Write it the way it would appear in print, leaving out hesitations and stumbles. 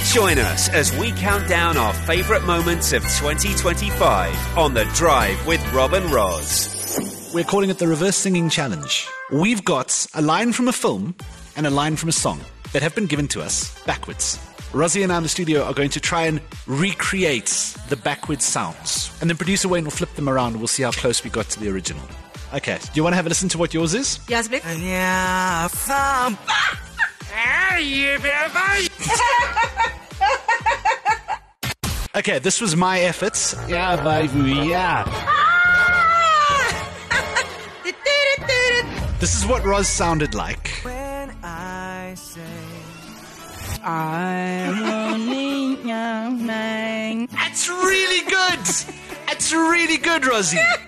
Join us as we count down our favourite moments of 2025 on The Drive with Rob and Roz. We're calling it the Reverse Singing Challenge. We've got a line from a film and a line from a song that have been given to us backwards. Rosie and I in the studio are going to try and recreate the backwards sounds. And then producer Wayne will flip them around and we'll see how close we got to the original. Okay, do you want to have a listen to what yours is? Ja, asseblief. Okay, this was my efforts. Yeah, baby, yeah. This is what Roz sounded like. When I say I'm running young man. That's really good. That's really good, Rosie.